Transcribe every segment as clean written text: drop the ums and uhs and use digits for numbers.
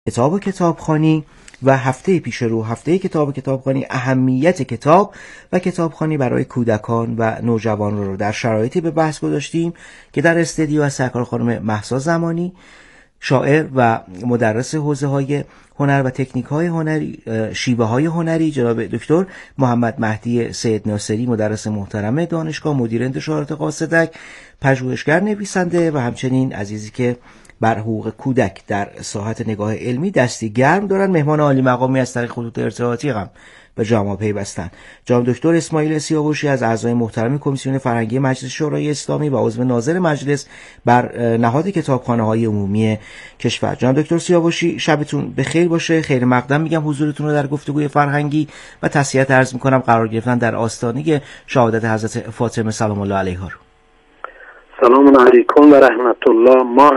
کتاب و کتابخوانی و هفته پیش رو، هفته کتاب و کتابخوانی، اهمیت کتاب و کتابخوانی برای کودکان و نوجوانان رو در شرایطی به بحث گذاشتیم که در استودیو از سرکار خانم مهسا زمانی، شاعر و مدرس حوزه‌های هنر و تکنیک‌های هنری، شیوه‌های هنری، جناب دکتر محمد مهدی سید ناصری، مدرس محترم دانشگاه، مدیر انتشارات قاصدک، پژوهشگر، نویسنده و همچنین عزیزی که بر حقوق کودک در ساحت نگاه علمی دستی گرم دارن، مهمان عالی مقامی از طریق خطوط ارتباطی هم به جامعه پیوستن. جناب دکتر اسماعیل سیاوشی از اعضای محترم کمیسیون فرهنگی مجلس شورای اسلامی و عضو ناظر مجلس بر نهاد کتابخانه‌های عمومی کشور. جناب دکتر سیاوشی، شبتون بخیر باشه. خیر مقدم میگم حضورتون رو در گفتگوی فرهنگی و تسلیت عرض میکنم قرار گرفتن در آستانه شهادت حضرت فاطمه سلام الله علیها رو. سلام علیکم و رحمت الله. ما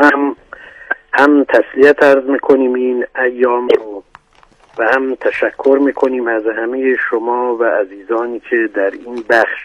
هم تسلیت عرض میکنیم این ایام رو و هم تشکر میکنیم از همه شما و عزیزانی که در این بخش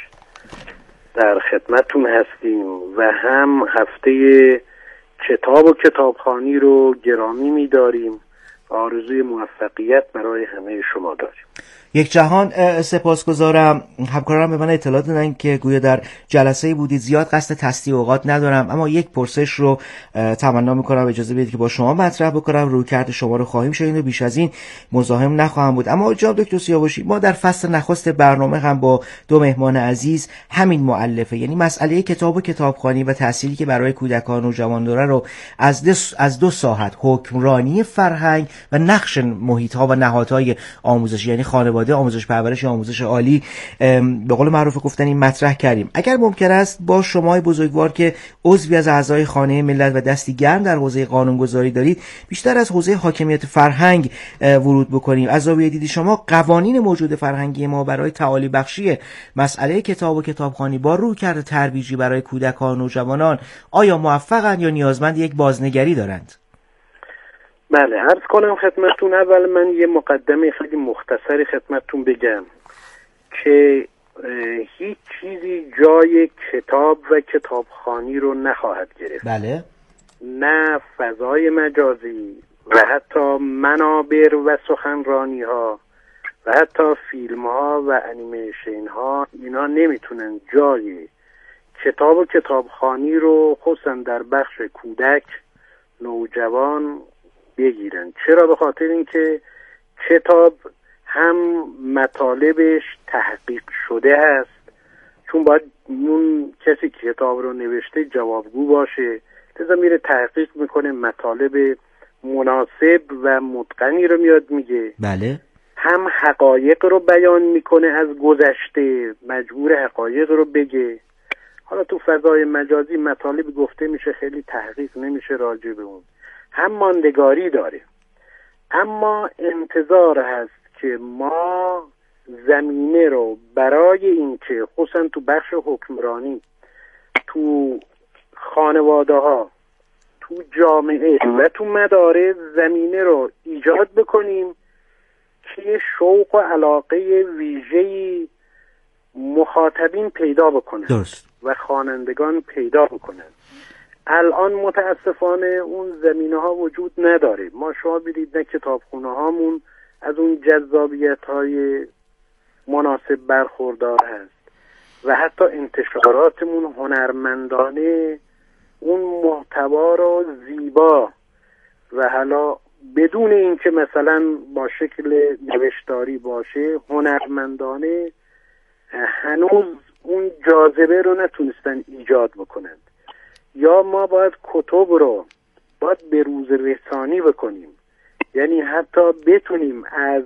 در خدمتون هستیم و هم هفته کتاب و کتابخوانی رو گرامی میداریم و آرزوی موفقیت برای همه شما داریم. یک جهان سپاسگزارم. همکاران به من اطلاع دادن که گویا در جلسه بودید، زیاد قصد تصدیق اوقات ندارم، اما یک پرسش رو تمنا میکنم اجازه بدید که با شما مطرح بکنم. رویکرد شما رو خواهیم شنید و بیش از این مزاحم نخواهم بود. اما جناب دکتر سیاوشی، ما در فصل نخست برنامه هم با دو مهمان عزیز همین مؤلفه، یعنی مسئله کتاب و کتابخوانی و تأثیری که برای کودکان و جوان داره رو از دو ساحت، حکمرانی فرهنگ و نقش محیط‌ها و نهادهای آموزشی، یعنی خانواده، آموزش پرورش، آموزش عالی، به قول معروف گفتنی مطرح کردیم. اگر ممکن است با شما بزرگوار که عضوی از اعضای خانه ملت و دستی گرم در حوزه قانونگذاری دارید، بیشتر از حوزه حاکمیت فرهنگ ورود بکنیم. از زاویه دید شما قوانین موجود فرهنگی ما برای تعالی بخشی مسئله کتاب و کتابخوانی با رویکرد ترویجی برای کودکان و نوجوانان آیا موفقند یا نیازمند یک بازنگری دارند؟ بله، عرض کنم خدمتتون. اول من یه مقدمه خیلی مختصری خدمتتون بگم که هیچ چیزی جای کتاب و کتابخوانی رو نخواهد گرفت. بله. نه فضای مجازی و حتی منابر و سخنرانی ها و حتی فیلم ها و انیمیشن ها، اینا نمیتونن جای کتاب و کتابخوانی رو خصوصا در بخش کودک، نوجوان بگیرن. چرا؟ به خاطر اینکه کتاب هم مطالبش تحقیق شده هست، چون باید اون کسی که کتاب رو نوشته جوابگو باشه، لذا میره تحقیق میکنه، مطالب مناسب و متقنی رو میاد میگه. بله. هم حقایق رو بیان میکنه از گذشته، مجبور حقایق رو بگه. حالا تو فضای مجازی مطالب گفته میشه، خیلی تحقیق نمیشه راجع به اون. هم ماندگاری داره، اما انتظار هست که ما زمینه رو برای این که خصوصا تو بخش حکمرانی، تو خانواده ها، تو جامعه و تو مدارس زمینه رو ایجاد بکنیم که شوق و علاقه ویژه‌ای مخاطبین پیدا بکنن. درست. و خوانندگان پیدا بکنن. الان متاسفانه اون زمینه ها وجود نداره. ما شما برید نه کتابخونه هامون از اون جذابیت های مناسب برخوردار هست و حتی انتشاراتمون هنرمندانه اون محتوا رو زیبا و حالا بدون اینکه مثلا با شکل نوشتاری باشه، هنرمندانه هنوز اون جاذبه رو نتونستن ایجاد بکنند. یا ما باید کتب رو باید به روز رسانی بکنیم، یعنی حتی بتونیم از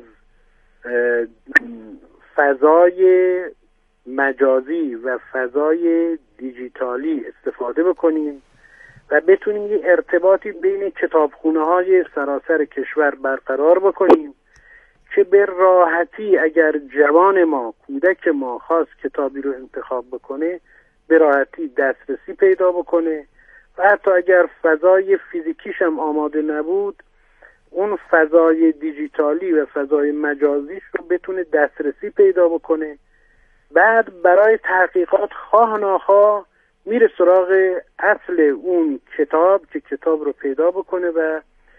فضای مجازی و فضای دیجیتالی استفاده بکنیم و بتونیم یه ارتباطی بین کتابخونه های سراسر کشور برقرار بکنیم که به راحتی اگر جوان ما، کودک ما خواست کتابی رو انتخاب بکنه، به راحتی دسترسی پیدا بکنه و حتی اگر فضای فیزیکیش هم آماده نبود، اون فضای دیجیتالی و فضای مجازیش رو بتونه دسترسی پیدا بکنه. بعد برای تحقیقات خواه ناخواه میره سراغ اصل اون کتاب که کتاب رو پیدا بکنه و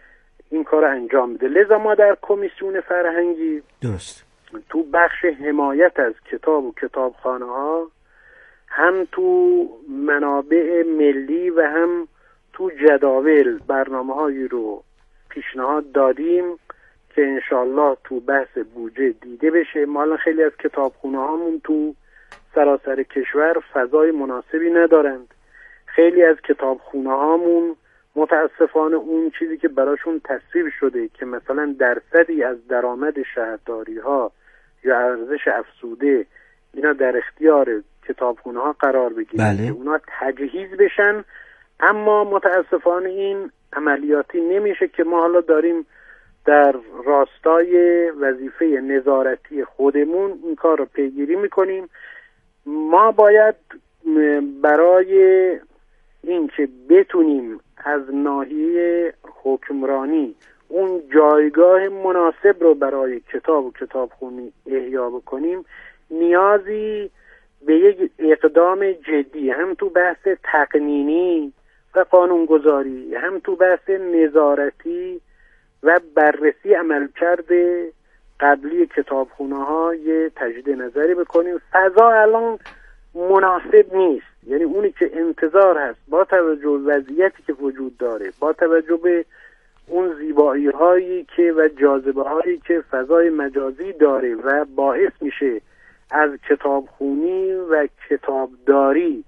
این کار انجام بده. لذا ما در کمیسیون فرهنگی درست تو بخش حمایت از کتاب و کتابخانه ها، هم تو منابع ملی و هم تو جداول برنامه‌هایی رو پیشنهاد دادیم که انشالله تو بحث بودجه دیده بشه. ما الان خیلی از کتابخونه هامون تو سراسر کشور فضای مناسبی ندارند. خیلی از کتابخونه هامون متاسفانه اون چیزی که براشون تصویب شده که مثلا درصدی از درآمد شهرداری ها یا ارزش افزوده اینا در اختیار کتابخونه ها قرار بگیره که اونا تجهیز بشن، اما متاسفانه این عملیاتی نمیشه که ما حالا داریم در راستای وظیفه نظارتی خودمون این کار رو پیگیری میکنیم. ما باید برای این که بتونیم از ناحیه حکمرانی اون جایگاه مناسب رو برای کتاب و کتابخونی احیا بکنیم، نیازی به یک اقدام جدی هم تو بحث تقنینی و قانونگذاری، هم تو بحث نظارتی و بررسی عملکرد قبلی کتابخونه ها یه تجدید نظری بکنیم. فضا الان مناسب نیست، یعنی اونی که انتظار هست با توجه به وضعیتی که وجود داره، با توجه به اون زیبایی هایی که و جاذبه هایی که فضای مجازی داره و باعث میشه از کتابخونی و کتابداری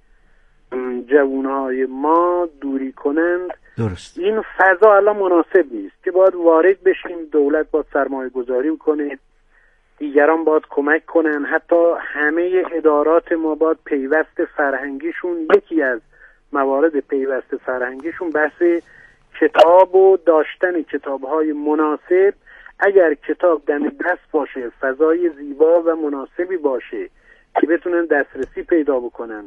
جوانهای ما دوری کنند. درست. این فضا الان مناسب نیست که باید وارد بشیم، دولت باید سرمایه گذاری کنه، دیگران باید کمک کنن، حتی همه ادارات ما باید پیوست فرهنگیشون، یکی از موارد پیوست فرهنگیشون بحث کتاب و داشتن کتاب‌های مناسب. اگر کتاب دم دست باشه، فضای زیبا و مناسبی باشه که بتونن دسترسی پیدا بکنن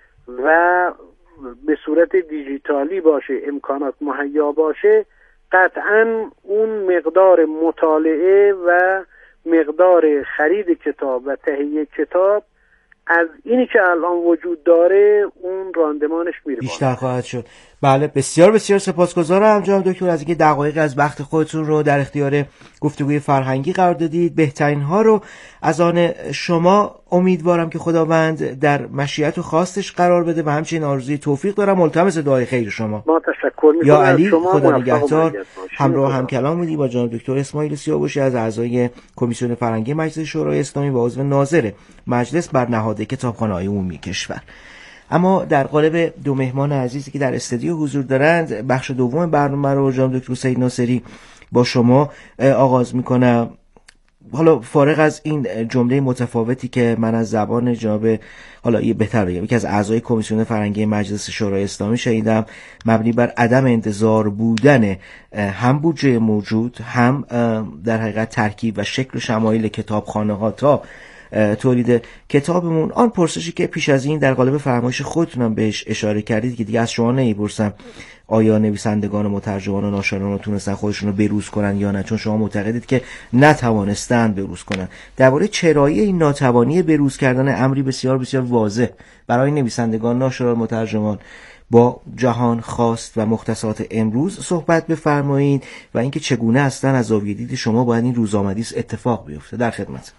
و به صورت دیجیتالی باشه، امکانات مهیا باشه، قطعاً اون مقدار مطالعه و مقدار خرید کتاب و تهیه کتاب از اینی که الان وجود داره اون راندمانش میره بیشتر خواهد شد. بله، بسیار بسیار سپاسگزارم جناب دکتر از اینکه دقایق از وقت خودتون رو در اختیار گفتگوی فرهنگی قرار دادید. بهترین ها رو از آن شما امیدوارم که خداوند در مشیت و خواستش قرار بده و همچنین آرزوی توفیق دارم. ملتمس دعای خیر شما. ما تشکر می‌کنم. یا علی، خدا نگهدار. همراه هم کلام بودیم با جناب دکتر اسماعیل سیاوشی از اعضای کمیسیون فرهنگی مجلس شورای اسلامی و عضو ناظر مجلس بر نهاد کتابخانه‌های عمومی کشور. اما در قالب دو مهمان عزیزی که در استودیو حضور دارند، بخش دوم برنامه رو جناب دکتر سید ناصری با شما آغاز میکنم. حالا فارغ از این جمله متفاوتی که من از زبان جناب، حالا یه بهتر بگم، یکی از اعضای کمیسیون فرهنگی مجلس شورای اسلامی شنیدم، مبنی بر عدم انتظار بودن هم بودجه موجود، هم در حقیقت ترکیب و شکل و شمایل کتابخانه‌ها تا تولید کتابمون، آن پرسشی که پیش از این در قالب فرمایش خودتونم بهش اشاره کردید که دیگه از شما نمیپرسم آیا نویسندگان و مترجمان و ناشران رو تونستن خودشون رو بروز کنن یا نه، چون شما معتقدید که نتوانستن بروز کنن. درباره چرایی این ناتوانی بروز کردن امری بسیار بسیار واضح برای نویسندگان، ناشران، مترجمان با جهان خواست و مختصات امروز صحبت بفرمایید و اینکه چگونه هستن از زاویه دید شما باید این روزآمدی اتفاق بیفته. در خدمت.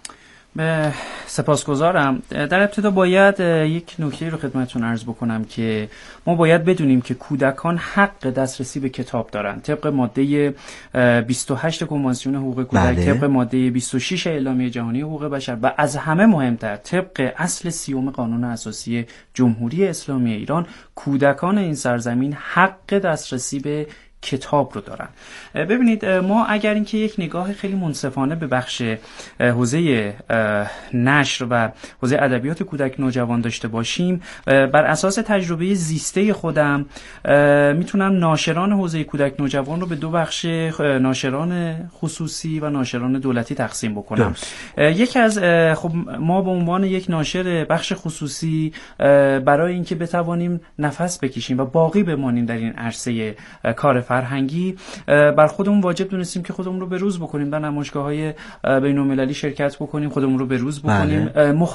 سپاسگزارم. در ابتدا باید یک نکته رو خدمتتون عرض بکنم که ما باید بدونیم که کودکان حق دسترسی به کتاب دارن طبق ماده 28 کنوانسیون حقوق کودک، طبق ماده 26 اعلامیه جهانی حقوق بشر و از همه مهمتر طبق اصل 30 قانون اساسی جمهوری اسلامی ایران، کودکان این سرزمین حق دسترسی به کتاب رو دارن. ببینید، ما اگر اینکه یک نگاه خیلی منصفانه به بخش حوزه نشر و حوزه ادبیات کودک نوجوان داشته باشیم، بر اساس تجربه زیسته خودم میتونم ناشران حوزه کودک نوجوان رو به دو بخش، ناشران خصوصی و ناشران دولتی تقسیم بکنم. یکی از خب ما به عنوان یک ناشر بخش خصوصی برای اینکه بتوانیم نفس بکشیم و باقی بمانیم در این عرصه کار فرهنگی بر خودمون واجب دونستیم که خودمون رو بروز بکنیم، در نمایشگاه‌های بین‌المللی شرکت بکنیم، خودمون رو بروز بکنیم.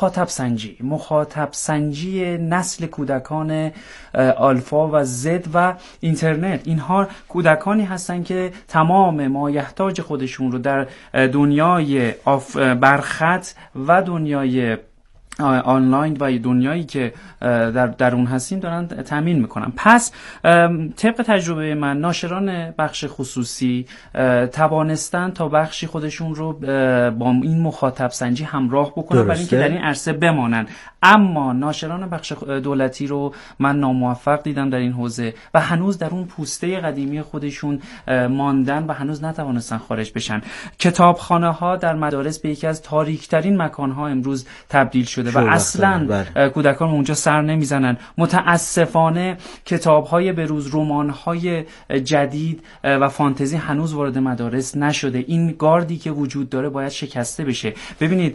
مخاطب سنجی نسل کودکان آلفا و زد و اینترنت، اینها کودکانی هستن که تمام مایحتاج خودشون رو در دنیای برخط و دنیای آنلاین و دنیایی که در اون هستیم دارن تامین میکنن. پس طبق تجربه من ناشران بخش خصوصی توانستن تا بخشی خودشون رو با این مخاطب سنجی همراه بکنن برای اینکه در این عرصه بمانن، اما ناشران بخش دولتی رو من ناموفق دیدم در این حوزه و هنوز در اون پوسته قدیمی خودشون ماندن و هنوز نتوانستن خارج بشن. کتابخانه ها در مدارس به یکی از تاریک‌ترین مکان‌ها امروز تبدیل شده و اصلا کودکان اونجا سر نمیزنن. متاسفانه کتاب‌های بروز، رمان‌های جدید و فانتزی هنوز وارد مدارس نشده. این گاردی که وجود داره باید شکسته بشه. ببینید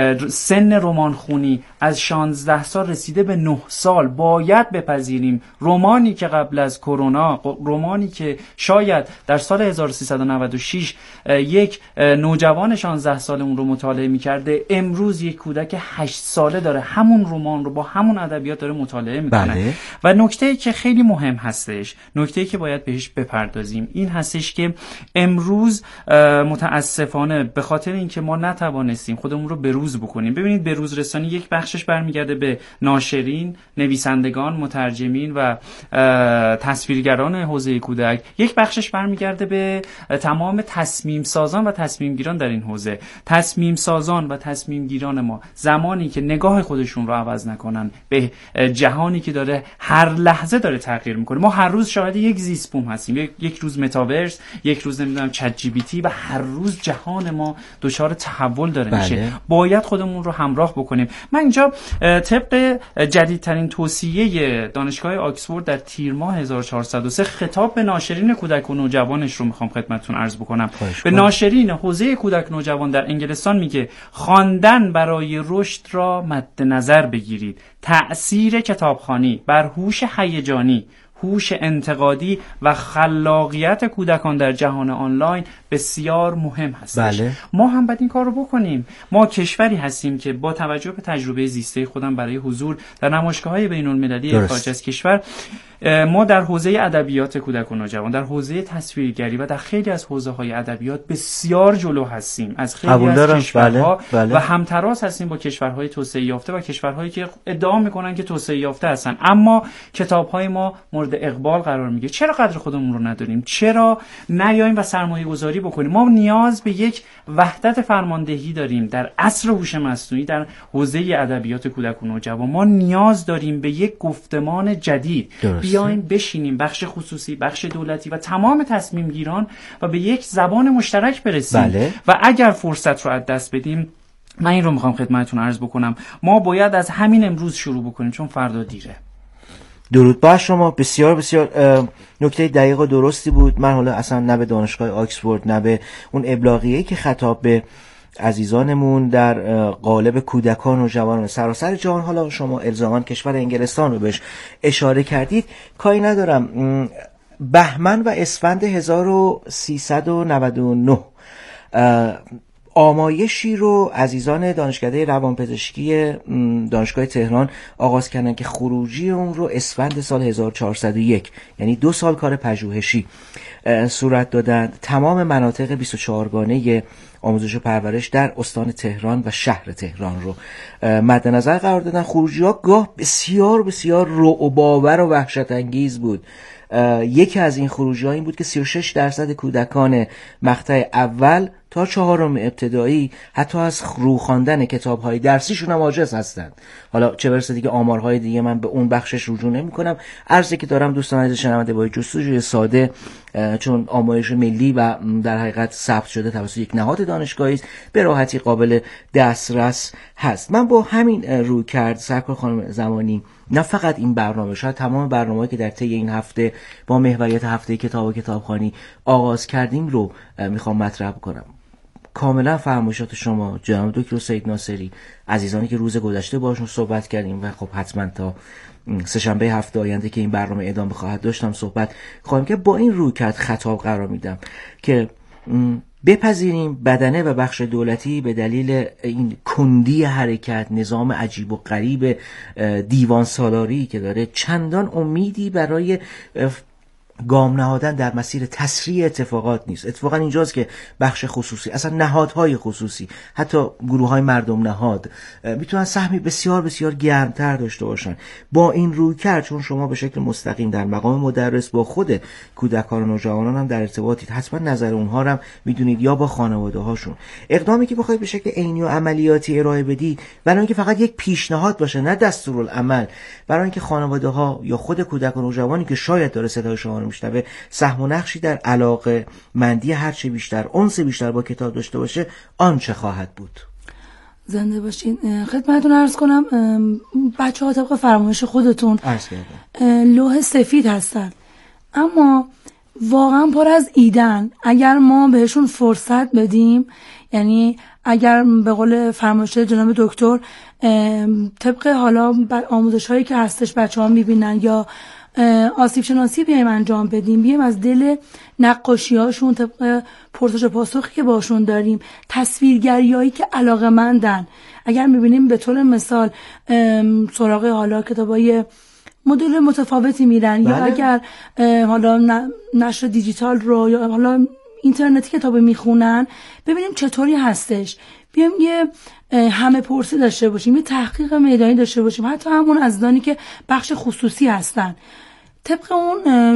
سن رمان خونی از 16 سال رسیده به 9 سال. باید بپذیریم رمانی که قبل از کرونا، رمانی که شاید در سال 1396 یک نوجوان 16 ساله اون رو مطالعه می‌کرده، امروز یک کودک 8 ساله داره همون رمان رو با همون ادبیات داره مطالعه میکنه. و نکته‌ای که خیلی مهم هستش، نکته‌ای که باید بهش بپردازیم این هستش که امروز متاسفانه به خاطر اینکه ما نتوانستیم خودمون رو بروز بکنیم. ببینید بروز رسانی یک بخشش برمیگرده به ناشرین، نویسندگان، مترجمین و تصویرگران حوزه کودک، یک بخشش برمیگرده به تمام تصمیم سازان و تصمیم گیران در این حوزه. تصمیم سازان و تصمیم گیران ما زمانی که نگاه خودشون رو عوض نکنن به جهانی که داره هر لحظه داره تغییر میکنه، ما هر روز شاهد یک زیست بوم هستیم، یک روز متاورس، یک روز نمیدونم چت جی پی تی و هر روز جهان ما دچار تحول داره میشه. باید خودمون رو همراه بکنیم. من اینجا طبق جدیدترین توصیه دانشگاه آکسفورد در تیر ماه 1403 خطاب به ناشرین کودک و نوجوانش رو میخوام خدمتتون عرض بکنم. به ناشرین حوزه کودک نوجوان در انگلستان میگه خواندن برای رشد را مد نظر بگیرید. تأثیر کتابخوانی بر هوش هیجانی، هوش انتقادی و خلاقیت کودکان در جهان آنلاین بسیار مهم هستش. ما هم باید این کار رو بکنیم. ما کشوری هستیم که با توجه به تجربه زیسته خودم برای حضور در نمایشگاه‌های بین‌المللی خارج از کشور، ما در حوزه ادبیات کودک و نوجوان، در حوزه تصویرگری و در خیلی از حوزه‌های ادبیات بسیار جلو هستیم از خیلی از کشورها و همتراز هستیم با کشورهای توسعه یافته و کشورهایی که ادعا میکنن که توسعه یافته هستن، اما کتاب‌های ما مورد اقبال قرار میگیره. چرا قدر خودمون رو نداریم؟ چرا نیاییم و سرمایه‌گذاری بکنیم؟ ما نیاز به یک وحدت فرماندهی داریم در عصر هوش مصنوعی در حوزه ادبیات کودک و نوجوان. ما نیاز داریم به یک گفتمان جدید. بیایم بشینیم بخش خصوصی، بخش دولتی و تمام تصمیم گیران و به یک زبان مشترک برسیم. و اگر فرصت رو از دست بدیم، من این رو میخوام خدمتتون عرض بکنم، ما باید از همین امروز شروع بکنیم چون فردا دیره. درود بر شما. بسیار بسیار نکته دقیق و درستی بود. من حالا اصلا نه به دانشگاه آکسفورد نه به اون ابلاغیه‌ای که خطاب به عزیزانمون در قالب کودکان و جوانان سراسر جهان، حالا شما الزاما کشور انگلستان رو بهش اشاره کردید، کاری ندارم. بهمن و اسفند 1399 آمایشی رو عزیزان دانشکده روانپزشکی دانشگاه تهران آغاز کردن که خروجی اون رو اسفند سال 1401، یعنی 2 سال کار پژوهشی صورت دادن. تمام مناطق 24 گانه آموزش و پرورش در استان تهران و شهر تهران رو مد نظر قرار دادن. خروجی‌ها گاه بسیار بسیار رعب‌آور و وحشت انگیز بود. یکی از این خروجی‌ها این بود که 36% کودکان مقطع اول تا 4 ابتدایی حتی از رو خواندن کتاب‌های درسیشون هم عاجز هستند. حالا چه برسه دیگه آمارهای دیگه، من به اون بخشش رجوع نمی‌کنم. عرضی که دارم دوستان عزیز شنونده با جستجوی ساده، چون آمایش ملی و در حقیقت ثبت شده توسط یک نهاد دانشگاهی است، به راحتی قابل دسترس هست. من با همین رویکرد سرکار خانم زمانی، نه فقط این برنامه، شاید تمام برنامه‌ای که در طی این هفته با محوریت هفته کتاب و کتابخوانی آغاز کردیم رو میخوام مطرح کنم. کاملا فرمایشات شما جناب دکتر سید ناصری، عزیزانی که روز گذشته باشون صحبت کردیم و خب حتما تا سه‌شنبه هفته آینده که این برنامه ادامه خواهد داشتم صحبت خواهیم که با این رویکرد خطاب قرار میدم که بپذیریم بدنه و بخش دولتی به دلیل این کندی حرکت، نظام عجیب و غریب دیوان سالاری که داره، چندان امیدی برای گام نهادن در مسیر تسریع اتفاقات نیست. اتفاقا اینجاست که بخش خصوصی، اصلا نهادهای خصوصی، حتی گروه‌های مردم نهاد میتونن سهمی بسیار بسیار گرمتر داشته باشن. با این رویکرد، چون شما به شکل مستقیم در مقام مدرس با خود کودکان و نوجوانان هم در ارتباطید، حتما نظر اونها رو هم میدونید یا با خانواده هاشون. اقدامی که بخواید به شکل عینی و عملیاتی ارائه بدید، برای اینکه فقط یک پیشنهاد باشه نه دستورالعمل، برای اینکه خانواده ها یا خود کودک و نوجوانی که شاید داره صدای شما میشنوه سهم و نقشی در علاقه مندی هرچه بیشتر، انس بیشتر با کتاب داشته باشه، آن چه خواهد بود؟ زنده باشین. خدمتتون عرض کنم بچه‌ها طبق فرمایش خودتون لوح سفید هستن، اما واقعا پر از ایدن. اگر ما بهشون فرصت بدیم، یعنی اگر به قول فرمایش جناب دکتر طبق حالا آموزش هایی که هستش بچه‌ها میبینن یا آسیب شناسی بیایم انجام بدیم، بیایم از دل نقاشی هاشون طبق پرسش و پاسخی که باشون داریم، تصویرگری هایی که علاقه‌مندن، اگر میبینیم به طور مثال سراغ حالا کتابای مدل متفاوتی میرن، یا اگر حالا نشر دیجیتال رو یا حالا اینترنتی کتاب میخونن، ببینیم چطوری هستش. بیایم یه همه پرسی داشته باشیم، یه تحقیق میدانی داشته باشیم، حتی همون عزیزانی که بخش خصوصی هستن، طبق اون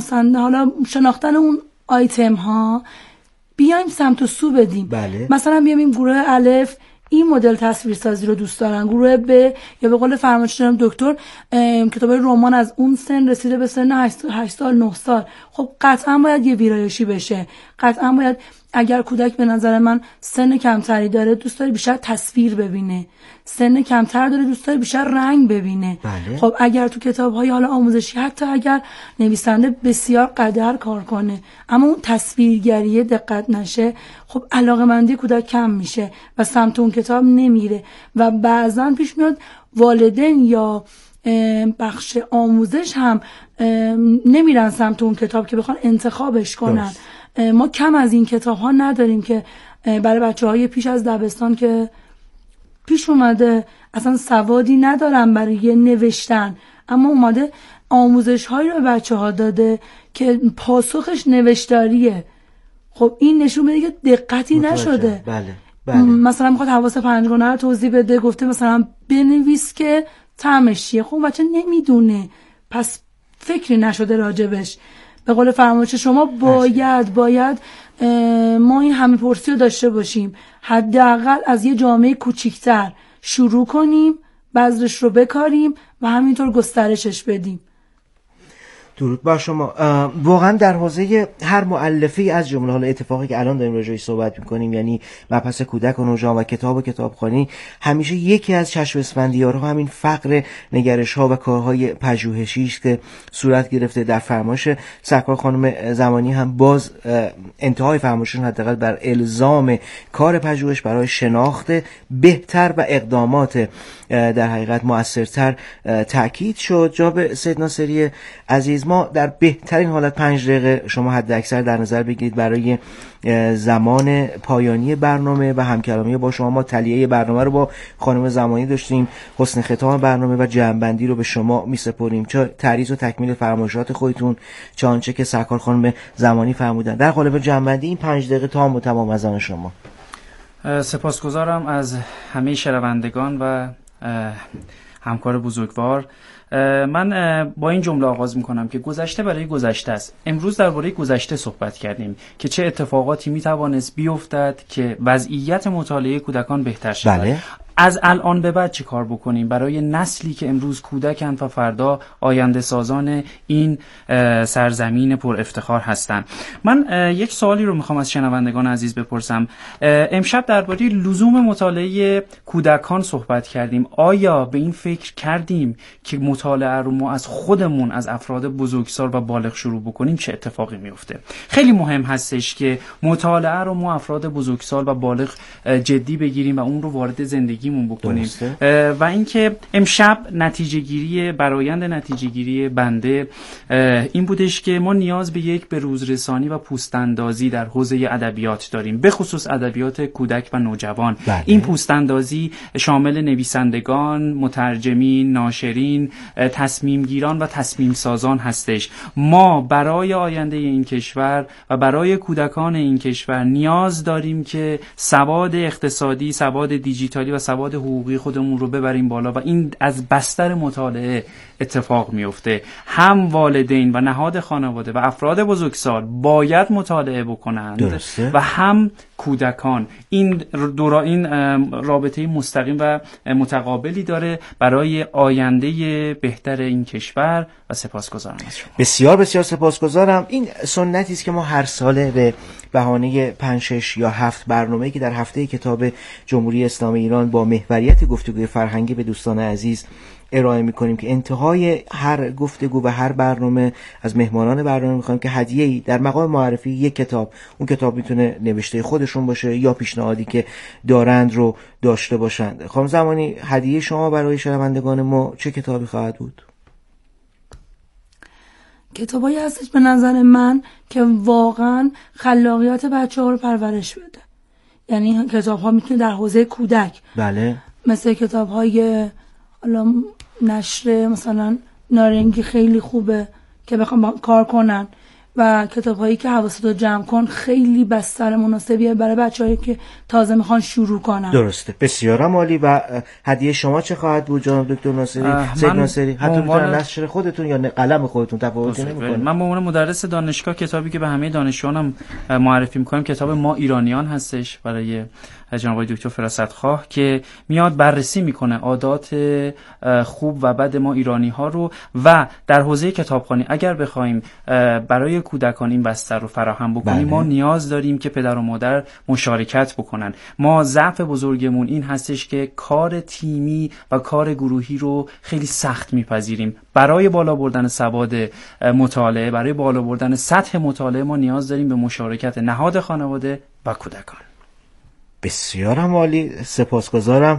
شناختن اون آیتم ها بیایم سمت و سو بدیم. بله. مثلا بیایم این گروه الف این مدل تصویرسازی رو دوست دارن، گروه ب یا به قول فرمایش جناب دکتر کتاب رمان از اون سن رسیده به سن 8 سال 9 سال، خب قطعا باید یه ویرایشی بشه. قطعا باید، اگر کودک به نظر من سن کمتری داره دوست داره بیشتر تصویر ببینه، سن کمتر داره دوست داره بیشتر رنگ ببینه. بله. خب اگر تو کتاب‌های حالا آموزشی حتی اگر نویسنده بسیار قدر کار کنه اما اون تصویرگری دقت نشه، خب علاقه‌مندی کودک کم میشه و سمت اون کتاب نمیره و بعضا پیش میاد والدین یا بخش آموزش هم نمیرن سمت اون کتاب که بخوان انتخابش کنن. ما کم از این کتاب ها نداریم که برای بچه های پیش از دبستان که پیش اومده اصلا سوادی ندارن برای نوشتن، اما اومده آموزش هایی رو بچه ها داده که پاسخش نوشتاریه. خب این نشون میده که دقتی نشده. بله. مثلا میخواد حواس پنجگانه رو توضیح بده، گفته مثلا بنویس که طعمش چیه. خب بچه نمیدونه، پس فکری نشده راجبش. به قول فرمایش شما باید ما این همه پرسی رو داشته باشیم، حداقل از یه جامعه کوچیکتر شروع کنیم، بذرش رو بکاریم و همینطور گسترشش بدیم. درود بر شما. واقعا در حوزه هر مؤلفه‌ای از جمله حالا اتفاقی که الان داریم راجعش صحبت می‌کنیم، یعنی مبحث کودک و نوجوان و کتاب و کتابخوانی، همیشه یکی از چشم اسفندیارها همین فقر نگرش‌ها و کارهای پژوهشی است که صورت گرفته. در فرمایش سرکار خانم زمانی هم باز انتهای فرمایششون حداقل بر الزام کار پژوهش برای شناخت بهتر و اقدامات در حقیقت مؤثرتر تاکید شد. جناب سید ناصری عزیز، ما در بهترین حالت 5 دقیقه شما حد اکثر در نظر بگیرید برای زمان پایانی برنامه و همکلامی با شما. ما تلیه برنامه رو با خانم زمانی داشتیم، حسن ختام برنامه و جمع‌بندی رو به شما میسپاریم، چه تعریض و تکمیل فرمایشات خودتون، چه آنچه که سرکار خانم زمانی فرمودن. در قالب جمع‌بندی این 5 دقیقه تام و تمام از آن شما. سپاسگزارم از همه شنوندگان و همکار بزرگوار. من با این جمله آغاز میکنم که گذشته برای گذشته است. امروز درباره گذشته صحبت کردیم که چه اتفاقاتی میتوانست بیفتد که وضعیت مطالعه کودکان بهتر شود. بله. از الان به بعد چه کار بکنیم برای نسلی که امروز کودکند و فردا آینده سازان این سرزمین پر افتخار هستند. من یک سوالی رو میخوام از شنوندگان عزیز بپرسم. امشب درباره لزوم مطالعه کودکان صحبت کردیم. آیا به این فکر کردیم که مطالعه رو ما از خودمون، از افراد بزرگسال و بالغ شروع بکنیم چه اتفاقی میفته؟ خیلی مهم هستش که مطالعه رو ما افراد بزرگسال و بالغ جدی بگیریم و اون رو وارد زندگیمون بکنیم. و اینکه امشب برآیند نتیجه گیری بنده این بودش که ما نیاز به یک بروزرسانی و پوست‌اندازی در حوزه ادبیات داریم، به خصوص ادبیات کودک و نوجوان. این پوست‌اندازی شامل نویسندگان، مترجمین، ناشرین، تصمیم گیران و تصمیم سازان هستش. ما برای آینده این کشور و برای کودکان این کشور نیاز داریم که سواد اقتصادی، سواد دیجیتالی و سواد حقوقی خودمون رو ببریم بالا و این از بستر مطالعه اتفاق میفته. هم والدین و نهاد خانواده و افراد بزرگسال باید مطالعه بکنند. درسته. و هم کودکان. این رابطه مستقیم و متقابلی داره برای آینده بهتر این کشور و سپاسگزارم از شما. بسیار بسیار سپاسگزارم. این سنتی است که ما هر ساله به بهانه 5 6 یا 7 برنامه‌ای که در هفته کتاب جمهوری اسلامی ایران با محوریت گفتگوی فرهنگی به دوستان عزیز ارائه می‌کنیم که انتهای هر گفتگو و هر برنامه از مهمانان برنامه می‌خوایم که هدیه‌ای در مقام معرفی یک کتاب، اون کتاب میتونه نوشته خودشون باشه یا پیشنهادی که دارند رو داشته باشند. خانم زمانی، هدیه شما برای شنوندگان ما چه کتابی خواهد بود؟ کتابایی هستش به نظر من که واقعا خلاقیت بچه‌ها رو پرورش بده. یعنی کتاب‌ها میتونه در حوزه کودک، بله، مثل کتاب‌های حالا نشر مثلا نارنگی خیلی خوبه که بخوام کار کنن و کتاب‌هایی که حواستو جمع کن خیلی بستر مناسبیه برای بچه‌هایی که تازه میخوان شروع کنن. درسته. بسیار عالی. و هدیه شما چه خواهد بود جناب دکتر ناصری؟ سید ناصری، حتی میتونن نشر خودتون یا قلم خودتون، تفاوتی نمی‌کنه. من به عنوان مدرس دانشگاه کتابی که به همه دانشجویانم معرفی می‌کنم کتاب ما ایرانیان هستش برای جناب آقای دکتر فراستخواه که میاد بررسی میکنه عادات خوب و بد ما ایرانی ها رو و در حوزه کتابخوانی اگر بخوایم برای کودکان این بستر رو فراهم بکنیم ما نیاز داریم که پدر و مادر مشارکت بکنن. ما ضعف بزرگمون این هستش که کار تیمی و کار گروهی رو خیلی سخت میپذیریم. برای بالا بردن سواد مطالعه، برای بالا بردن سطح مطالعه ما نیاز داریم به مشارکت نهاد خانواده و کودکان. بسیار عالی، سپاسگزارم.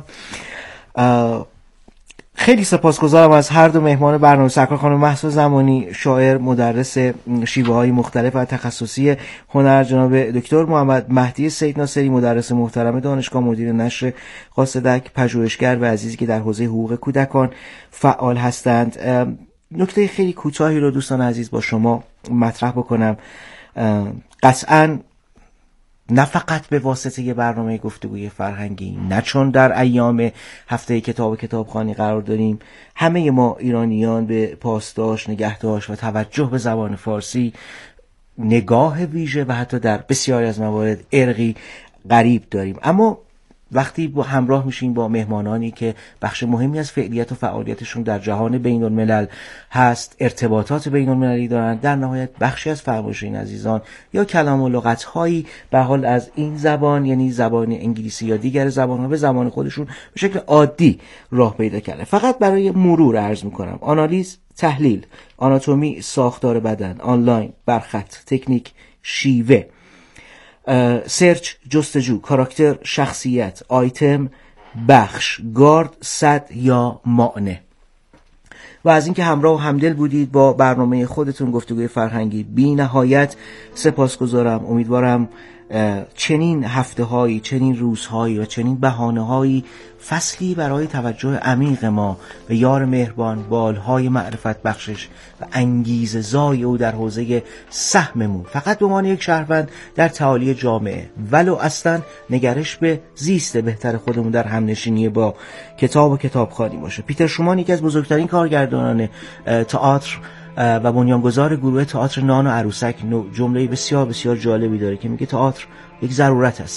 خیلی سپاسگزارم از هر دو مهمان برنامه، سرکار خانم مهسا زمانی، شاعر، مدرس شیوه‌های مختلف و تخصصی هنر، جناب دکتر محمد مهدی سید ناصری، مدرس محترم دانشگاه، مدیر نشر قاصدک، پژوهشگر و عزیزی که در حوزه حقوق کودکان فعال هستند. نکته خیلی کوتاهی رو دوستان عزیز با شما مطرح بکنم. قطعاً نه فقط به واسطه یه برنامه گفتگوی فرهنگی، نه چون در ایام هفته کتاب و کتابخوانی قرار داریم، همه ما ایرانیان به پاسداشت، نگهداشت و توجه به زبان فارسی نگاه ویژه و حتی در بسیاری از موارد ارقی غریب داریم. اما وقتی با همراه میشیم با مهمانانی که بخش مهمی از فعالیت و فعالیتشون در جهان بین الملل هست، ارتباطات بین المللی دارند، در نهایت بخشی از فرمایش این عزیزان یا کلام و لغت‌هایی به حال از این زبان، یعنی زبان انگلیسی یا دیگر زبان‌ها، به زبان خودشون به شکل عادی راه پیدا کرده. فقط برای مرور عرض می‌کنم: آنالیز، تحلیل، آناتومی ساختار بدن، آنلاین، برخط، تکنیک، شیوه، سرچ، جستجو، کاراکتر، شخصیت، آیتم، بخش، گارد، صد یا معنی. و از اینکه همراه و همدل بودید با برنامه خودتون گفتگوی فرهنگی بی نهایت سپاسگزارم. امیدوارم چنین هفته‌هایی، چنین روزهایی و چنین بهانه‌هایی فصلی برای توجه عمیق ما به یار مهربان، بالهای معرفت بخشش و انگیزه‌زای او در حوزه سهممون فقط به عنوان یک شهروند در تعالی جامعه، ولو اصلا نگرش به زیست بهتر خودمون در همنشینی با کتاب و کتابخوانی باشه. پیتر شومان یکی از بزرگترین کارگردانان تئاتر و بنیانگذار گروه تئاتر نان و عروسک جمله بسیار بسیار جالبی داره که میگه تئاتر یک ضرورت است،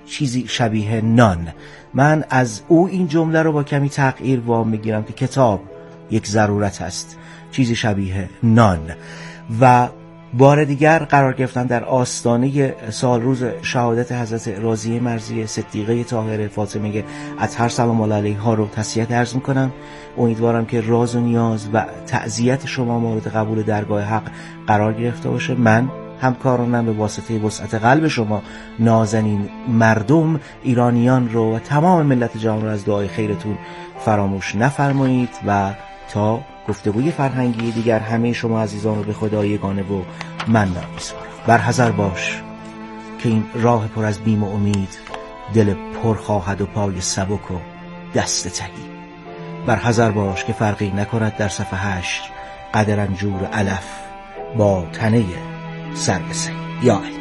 چیزی شبیه نان. من از او این جمله رو با کمی تغییر وام میگیرم که کتاب یک ضرورت است، چیزی شبیه نان. و بار دیگر قرار گرفتن در آستانه سال روز شهادت حضرت راضیه مرضیه صدیقه طاهره فاطمه اطهر سلام الله علیها رو تسلیت عرض میکنم. امیدوارم که راز و نیاز و تعزیت شما مورد قبول درگاه حق قرار گرفته باشه. من همکارانم به واسطه وسعت قلب شما نازنین مردم ایرانیان رو و تمام ملت جهان رو از دعای خیرتون فراموش نفرمایید و تا گفتگوی فرهنگی دیگر همه شما عزیزان رو به خدای یگانه و منان می‌سپارم. برحذر باش که این راه پر از بیم و امید دل پر خواهد و پای سبک و دست تهی. برحذر باش که فرقی نکند در صف حشر قد رنجور علف با تنه سر به سر. یا علی.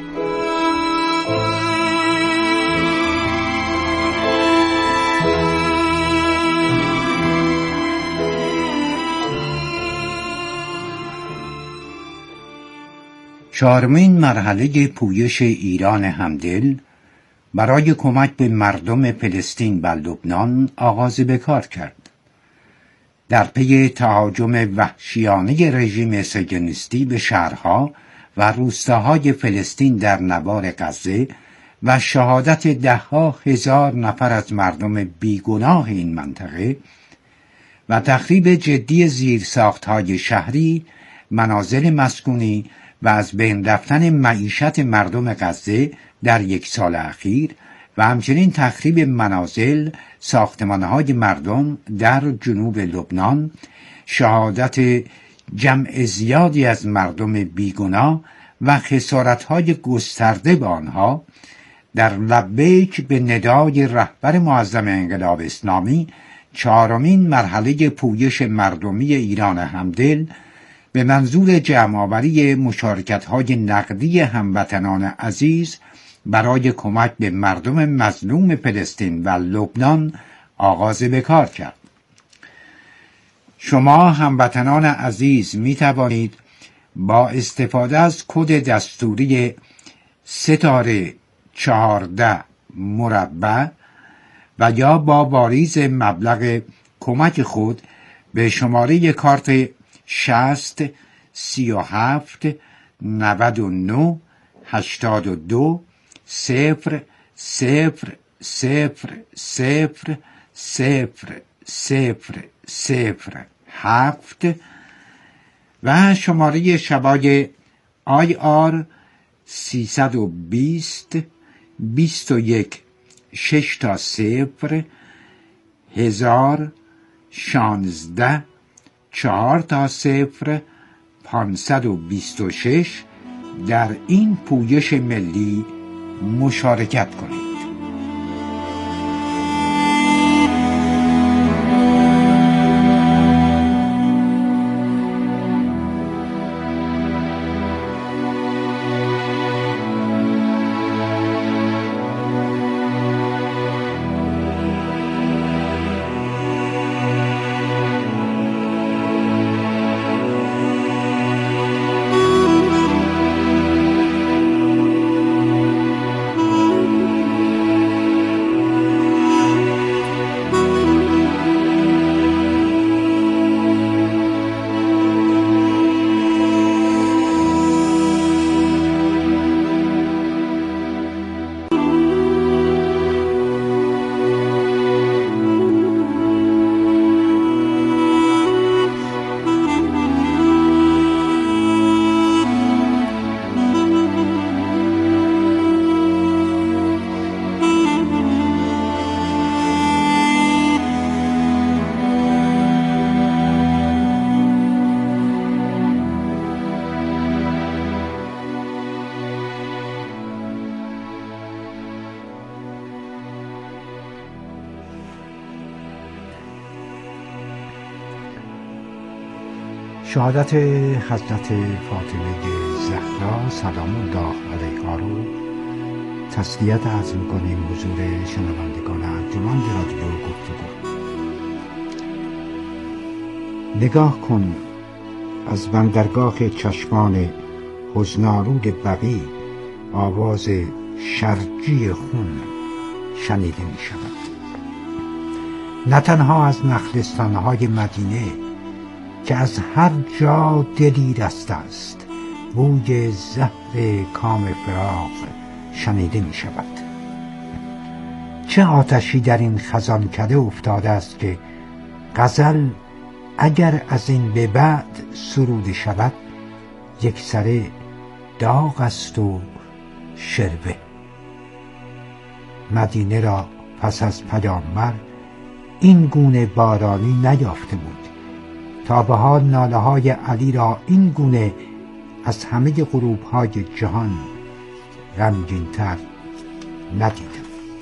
چهارمین مرحله پویش ایران همدل برای کمک به مردم فلسطین و لبنان آغاز به کار کرد. در پی تهاجم وحشیانه رژیم صهیونیستی به شهرها و روستاهای فلسطین در نوار غزه و شهادت ده‌ها هزار نفر از مردم بیگناه این منطقه و تخریب جدی زیرساختهای شهری، منازل مسکونی و از بین رفتن معیشت مردم غزه در یک سال اخیر و همچنین تخریب منازل، ساختمانهای مردم در جنوب لبنان، شهادت جمع زیادی از مردم بیگناه و خسارت‌های گسترده به آنها، در لبیک به ندای رهبر معظم انقلاب اسلامی چهارمین مرحله پویش مردمی ایران همدل به منظور جمع‌آوری مشارکت‌های نقدی هموطنان عزیز برای کمک به مردم مظلوم فلسطین و لبنان آغاز به کار کرد. شما هموطنان عزیز می توانید با استفاده از کد دستوری ستاره 14 مربع و یا با واریز مبلغ کمک خود به شماره کارت 60 37 99 82 0 0 0 0 0 0 0 7 و شماره شبای IR 320 21 6 تا 0 1000 16 4 تا 0 526 در این پویش ملی مشارکت کنید. شهادت حضرت فاطمه زهرا سلام الله علیها رو تسلیت عرض می‌کنیم حضور شنوندگان انجمن رادیو گفتگو. نگاه کن از بندرگاه چشمان حزن‌آلود بقیع آواز شرجی خون شنیده می شود. نه تنها از نخلستانهای مدینه که از هر جا دلی رسته است بوی زهر کام فراق شنیده می شود. چه آتشی در این خزانکده افتاده است که غزل اگر از این به بعد سروده شود یک سره داغ است و شربه. مدینه را پس از پیامبر این گونه بارانی نیافته بود. تا به حال ناله های علی را این گونه از همه غروب های جهان غمگین تر ندیدم.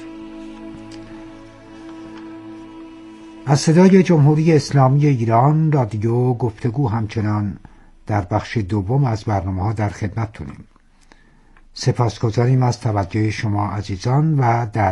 از صدای جمهوری اسلامی ایران رادیو گفتگو همچنان در بخش دوم از برنامه‌ها در خدمتتونیم. سپاسگزاریم از توجه شما عزیزان و در